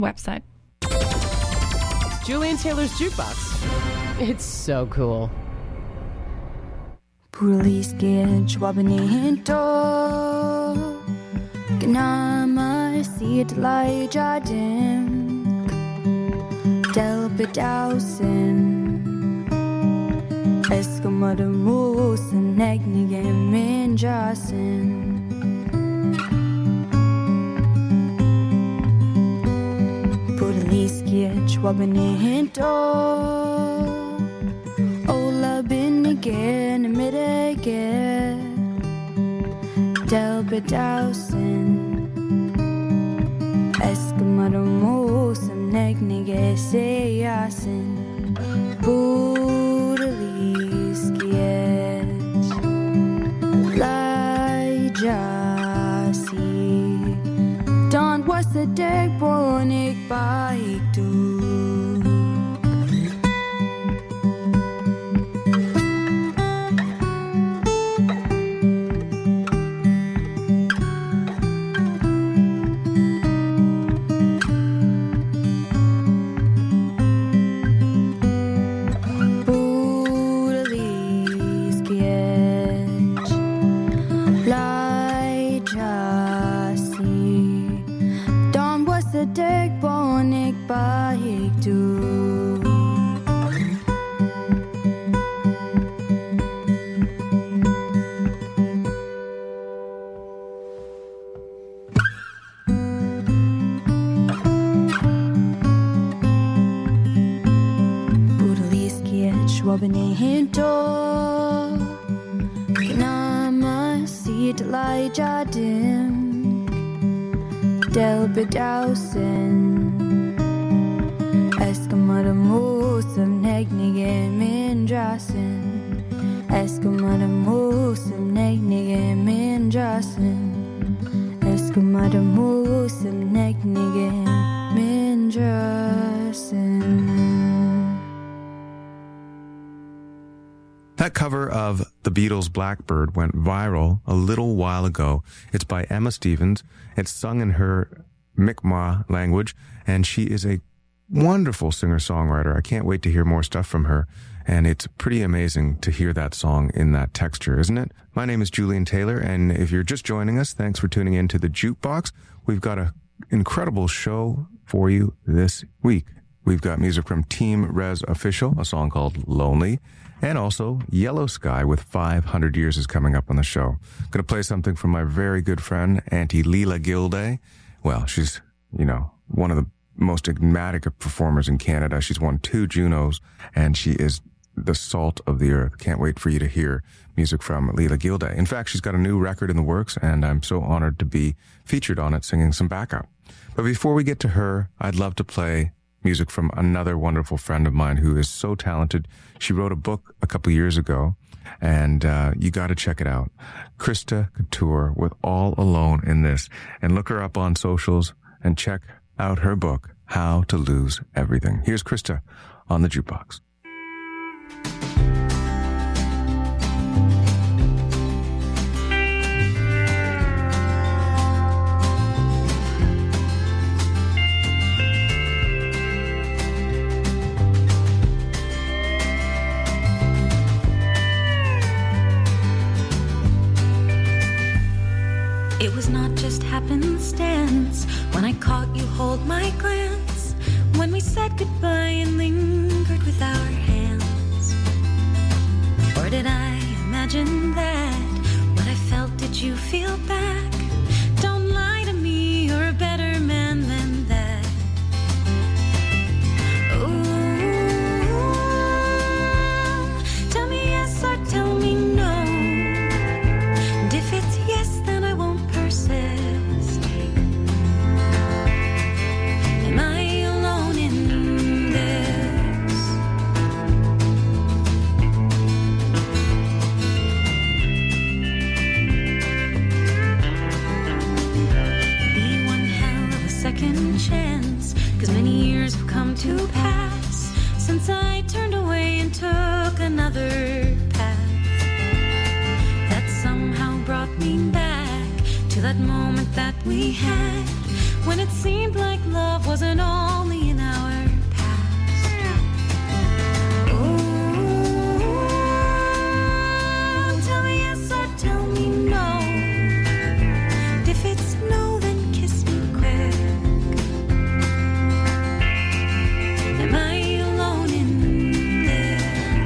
website. Julian Taylor's Jukebox. It's so cool. Poliske schwabbenito Gnama siet leijadim Delbedausen Eskamademusen Negnige minjasen Poliske schwabbenito Ola bin again, mid again, Delbedausen, Eskamadomosen, Negnige sejasen, Budeliskiet, Lijasi, Don was the dag bonik baik du. Delbedausen Eskamademosen Negnige mindrasen Eskamademosen Negnige mindrasen Eskamademosen Negnige mindrasen. That cover of the Beatles' Blackbird went viral a little while ago. It's by Emma Stevens. It's sung in her Mi'kmaq language, and she is a wonderful singer-songwriter. I can't wait to hear more stuff from her, and it's pretty amazing to hear that song in that texture, isn't it? My name is Julian Taylor, and if you're just joining us, thanks for tuning in to the Jukebox. We've got an incredible show for you this week. We've got music from Team Res Official, a song called Lonely, and also Yellow Sky with 500 Years is coming up on the show. Going to play something from my very good friend, Auntie Leela Gilday. Well, she's, one of the most enigmatic of performers in Canada. She's won 2 Junos, and she is the salt of the earth. Can't wait for you to hear music from Leela Gilday. In fact, she's got a new record in the works, and I'm so honored to be featured on it singing some backup. But before we get to her, I'd love to play music from another wonderful friend of mine who is so talented. She wrote a book a couple years ago, and you got to check it out. Krista Couture with All Alone in This. And look her up on socials and check out her book, How to Lose Everything. Here's Krista on the Jukebox. It was not just happenstance when I caught you hold my glance, when we said goodbye and lingered with our hands. Or did I imagine that what I felt, did you feel back? Don't lie to me, you're a better man than that. Ooh, tell me yes or tell me no. And if it's yes, then I won't persist. Am I alone in this? Be one hell of a second chance, 'cause many years have come to pass since I turned away and took another path that somehow brought me back to that moment that we had when it seemed like love wasn't only in our past. Ooh, tell me yes or tell me no. If it's no, then kiss me quick. Am I alone in this?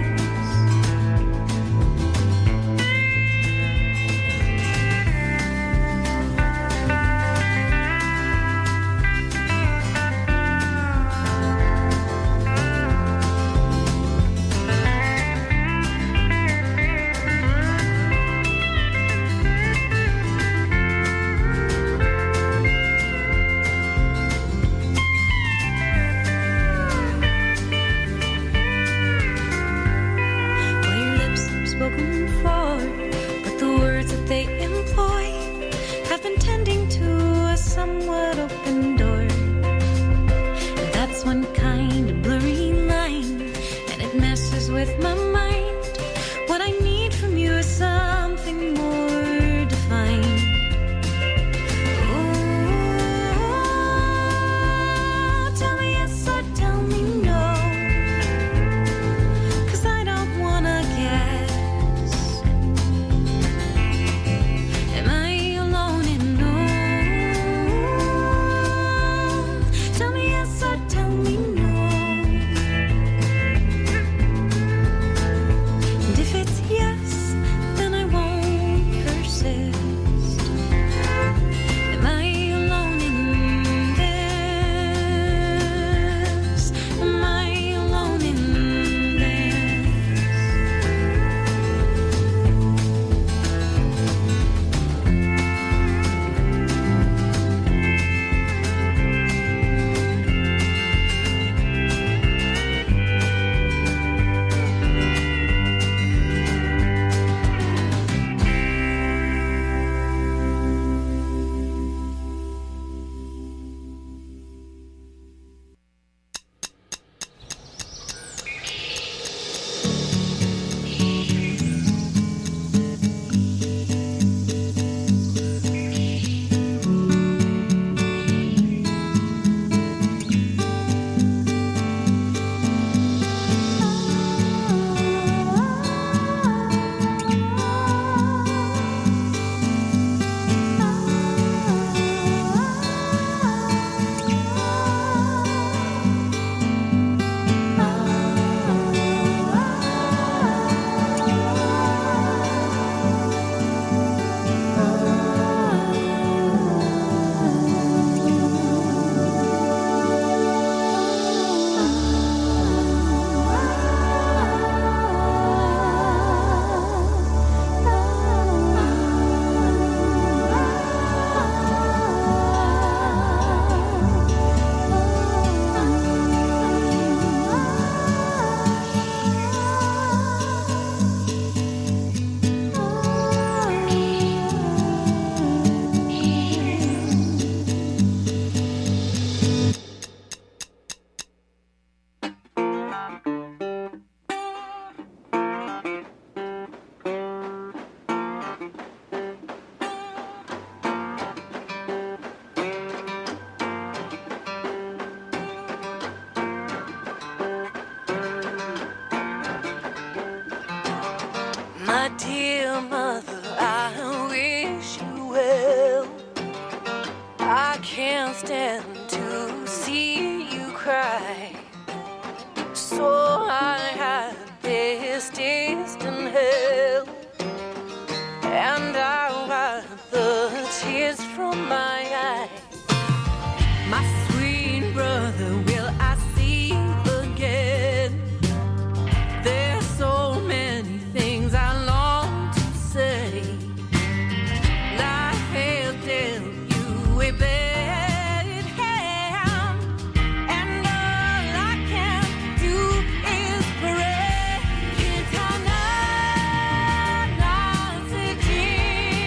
Well, your lips are spoken for, but the words that they employ have been tending to a somewhat open door. And that's one kind of blurry line, and it messes with my mind. What I need from you is something more defined. Ooh, tell me yes or tell me no, 'cause I don't wanna guess. Am I alone in no? Tell me yes or tell me no. And if it's yes, then I won't persist. Am I alone in this? Am I alone in this? My dear mother, I wish you well. I can't stand to see you cry, so I had this taste in hell, and I wiped the tears from my eyes. My sweet brother, will I see you again? There's so many things I long to say. Life has dealt you a bad hand, and all I can do is pray. Kitana, Nazi,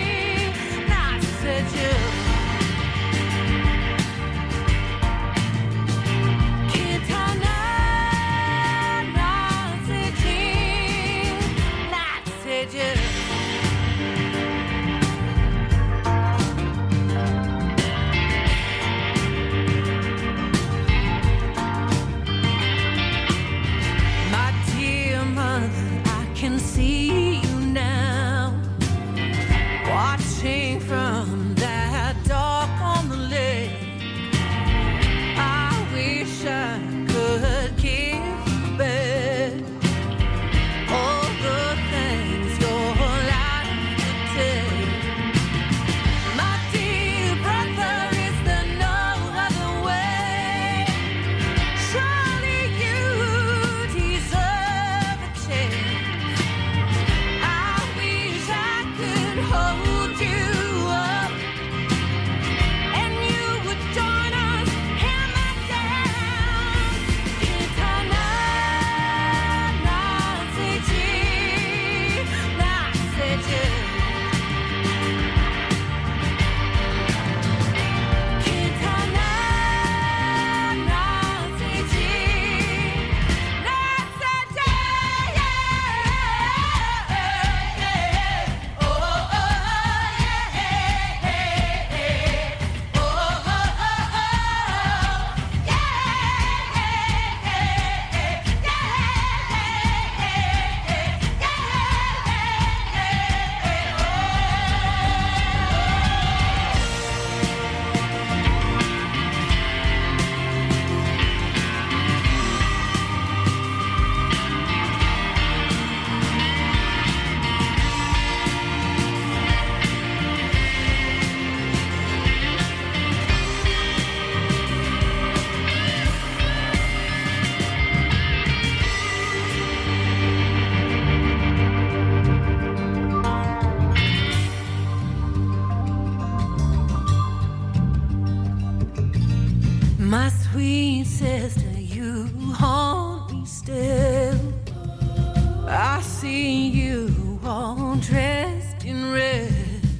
Manchester, you haunt me still. I see you all dressed in red.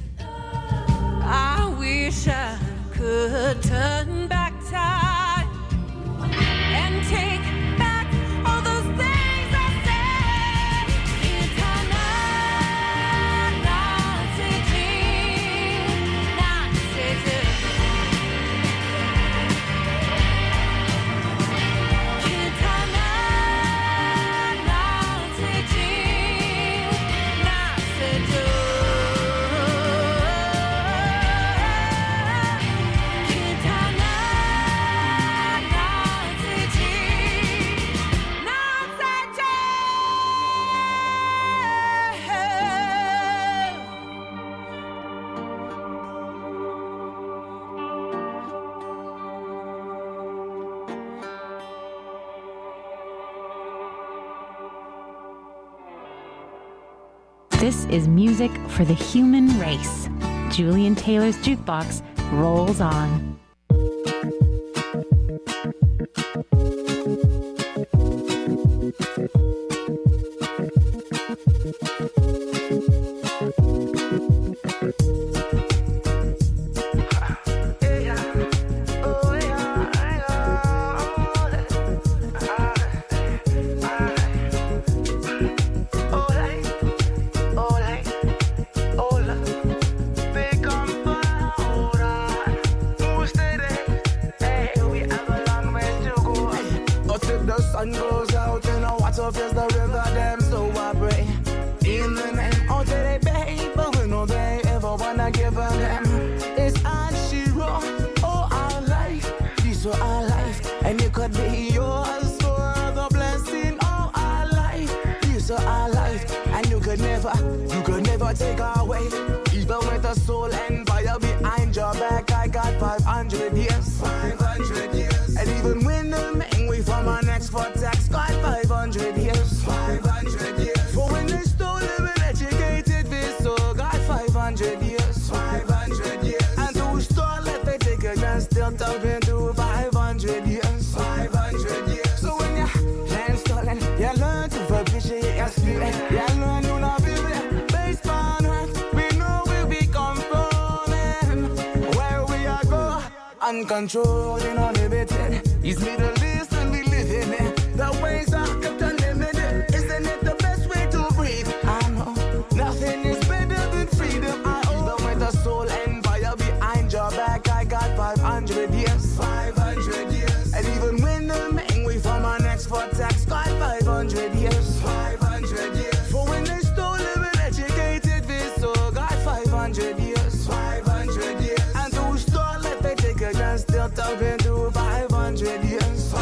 I wish I could turn back time and take back all those things I said. This is music for the human race. Julian Taylor's Jukebox rolls on. Take away, even with a soul and fire behind your back. I got 500 years, 500 years. And even when the man we from our next for tax, got 500 years, 500 years. For when they stole them and educated this, so got 500 years, 500 years. And to stole if they take a chance, still talking to 500 years, 500 years. So when you land stolen, you learn to appreciate your spirit. You learn to not be uncontrolled and unlimited. It's Middle East and we live in it. The ways are kept unlimited. Isn't it the best way to breathe? I know nothing is better than freedom. I even with a soul and fire behind your back. I got 500 years, 500 years. And even when the man we from our next for tax, got 500 years, 500 years. For when they stole them and educated this, so got 500 years, 500 years. And to stole if they take a chance, still talking to 500 years.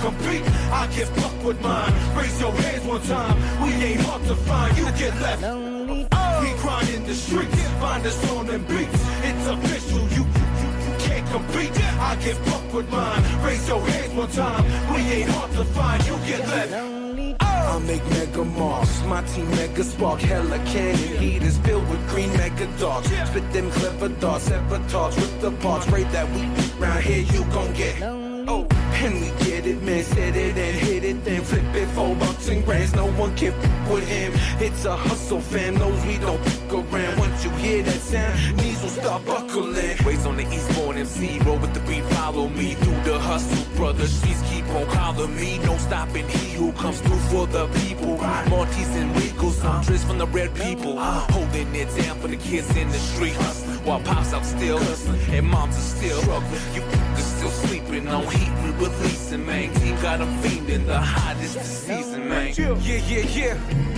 compete. I get fucked with mine. Raise your hands one time. We ain't hard to find. You get left lonely. We grind in the streets. Find us on them beats. It's official. You can't compete. I get fucked with mine. Raise your hands one time. We ain't hard to find. You get left lonely. I make mega marks, my team mega spark, hella cannon heaters filled with green mega dogs. Spit them clever darts, ever talks, rip the parts, pray that we round here you gon' get. Oh, and we get it, man, set it and hit it, then flip it, $4 and grands, no one can with him. It's a hustle, fam, knows we don't fuck around. Once you hear that sound, knees will start buckling. Waves on the Eastbourne MC, roll with the beat, follow me through the hustle, brother. Streets keep on calling me, no stopping. He who comes through for the people. Monty's and Regals, I'm dressed from the red people. Holding it down for the kids in the street. While pops out still, and moms are still struggling. You still sleeping on heat, we releasing, man. Team got them fiending, the hottest this season, man. Yeah.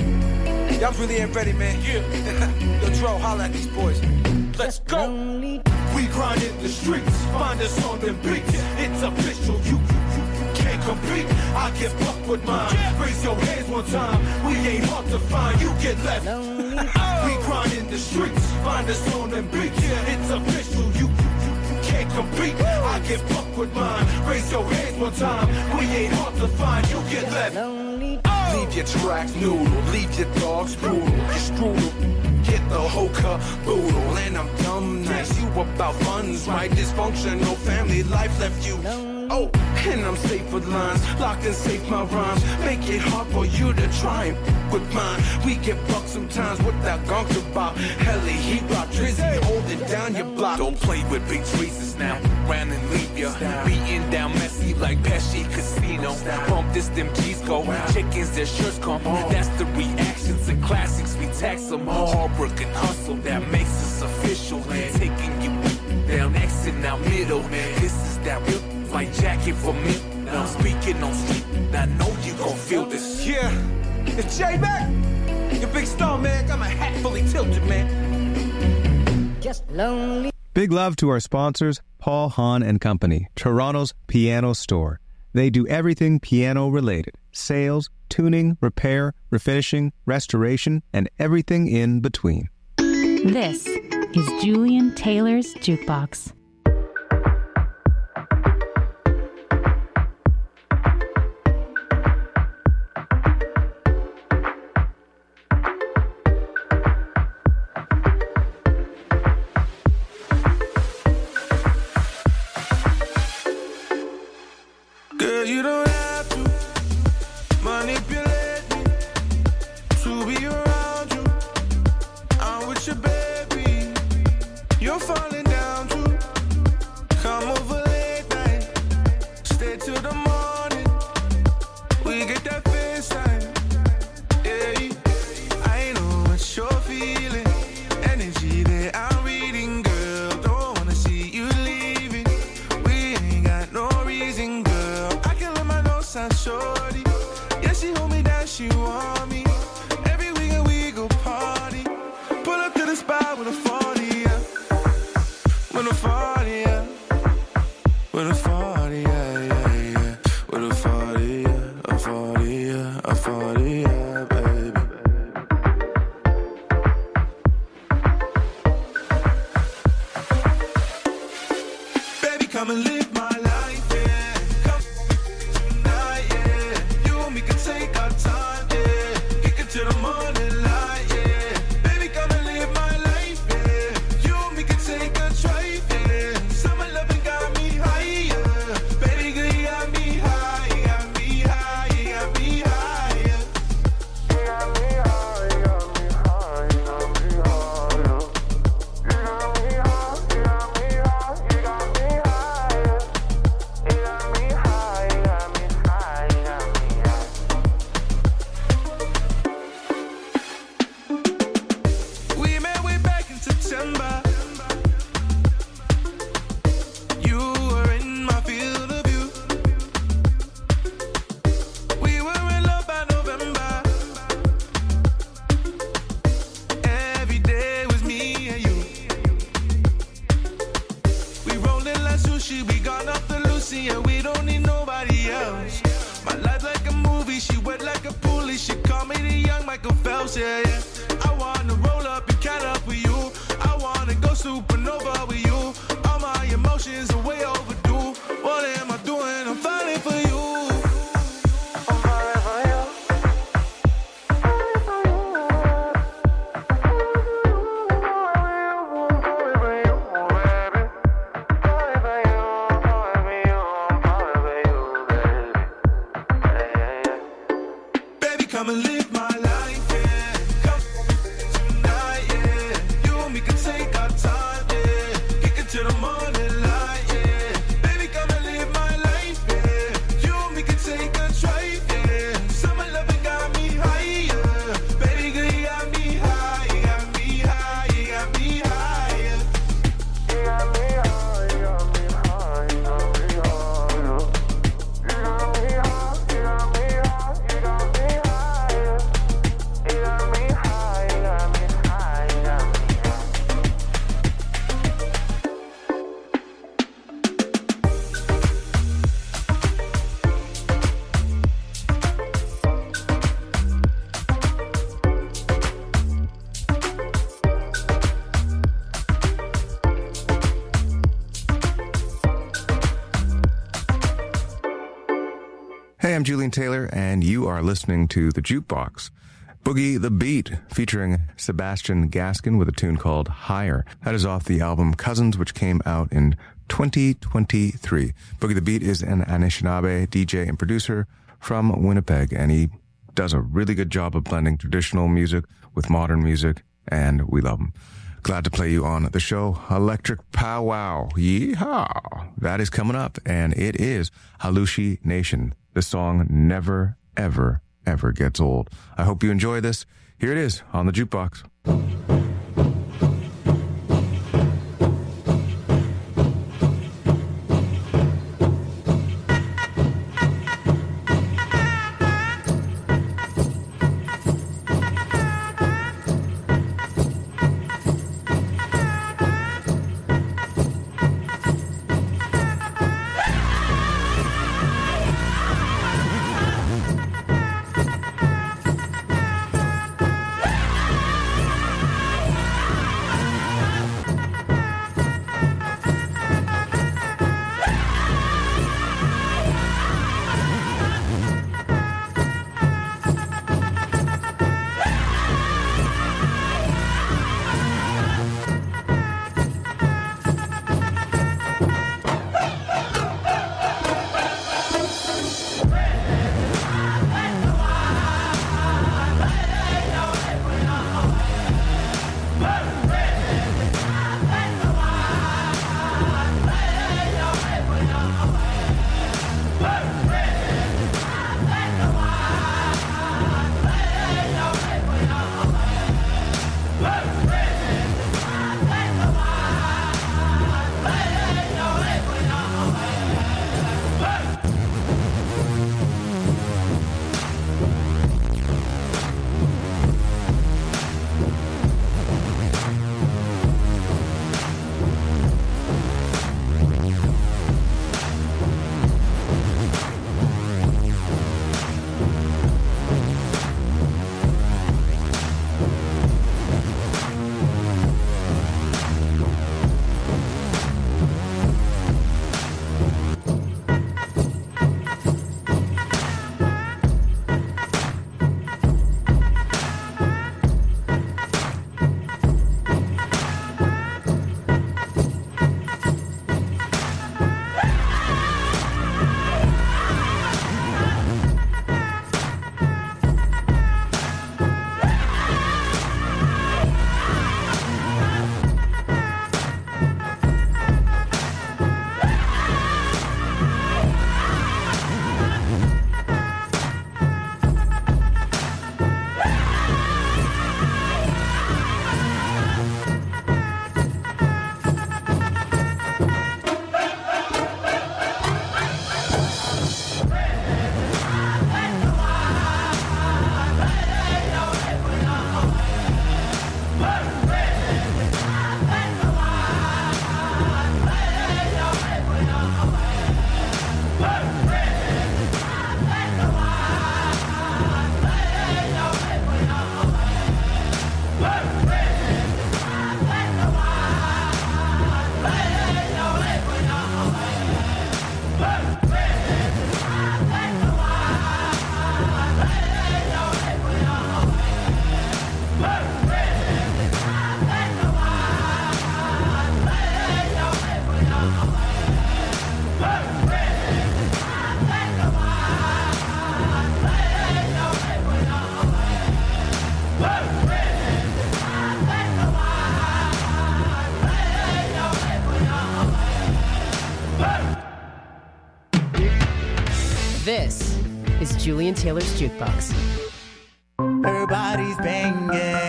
Y'all really ain't ready, man. Yeah. Yo, Dro, holla at these boys. Let's go. We grind in the streets, find us on them beats. It's official, you can't compete. I get fucked with mine. Raise your hands one time. We ain't hard to find. You get left lonely. We grind in the streets, find us on them beats. It's official, you can't compete. I get fucked with mine. Raise your hands one time. We ain't hard to find. You get left lonely. Leave your tracks noodle, leave your dogs brutal, your strudel. Get the whole caboodle, and I'm dumb nice. You about funds, right? Dysfunctional family life left you. Oh, and I'm safe with lines, locked and safe my rhymes. Make it hard for you to try and with mine. We get fucked sometimes with that gunk about. Heli, he rock drizzy, holding down your block. Don't play with big trees now, round and leave ya. Beating down messy like Pesci Casino. Bump this, them G's go. Chickens, their shirts come. That's the reactions and classics, we tax them. Hard work and hustle, that makes us official. Taking you down X and out middle. This is that real like jacket for me. Now I'm speaking on street, I know you gon' feel this. Yeah, it's J back. Your big star, man. Got my hat fully tilted, man. Just lonely. Big love to our sponsors, Paul Hahn and Company, Toronto's piano store. They do everything piano related. Sales, tuning, repair, refinishing, restoration, and everything in between. This is Julian Taylor's Jukebox. Girl, you don't have to manipulate me to be around you. I'm with you, baby. You're falling down too. Come over late night, stay till the morning. We get that FaceTime. Yeah, I know what you're feeling. Energy that I'm reading, girl. Don't wanna see you leaving. We ain't got no reason, girl. I can let my nose sound shorty. Yeah, she hold me down, she want me. Every weekend we go party. Pull up to the spot with a 40, yeah. With a 40, yeah. With a 40, yeah, yeah, yeah. With a 40, yeah. A 40, yeah. A 40, yeah, baby. Baby, come and live my life, yeah. Come tonight, yeah. You and me can take our time, yeah. Kick it to the morning light, yeah. Baby, come and live my life, yeah. You and me can take a drive, yeah. Summer loving got me higher. Baby, girl, you got me higher. boss, yeah, yeah. I wanna roll up and cat up with you. I wanna go supernova with you. All my emotions are way overdue. What am I doing? I'm falling for you. I'm falling for you. Come and live my life, yeah. Come tonight, yeah. You and me can take our time, yeah. Kick it to the morning light, yeah. Baby, come and live my life, yeah. You and me can take a drive, yeah. Summer loving got me higher. Baby, girl, you got me high, you got me high, you got me higher. You got me high, you got me high, you got me higher. You got me high, you got me high, you got me high. Hey, I'm Julian Taylor, and you are listening to The Jukebox. Boogie the Beat, featuring Sebastian Gaskin with a tune called Higher. That is off the album Cousins, which came out in 2023. Boogie the Beat is an Anishinaabe DJ and producer from Winnipeg, and he does a really good job of blending traditional music with modern music, and we love him. Glad to play you on the show, Electric Powwow. Yeehaw! That is coming up, and it is Halushi Nation. The song never, ever, ever gets old. I hope you enjoy this. Here it is on the Jukebox. This is Julian Taylor's Jukebox. Her body's banging.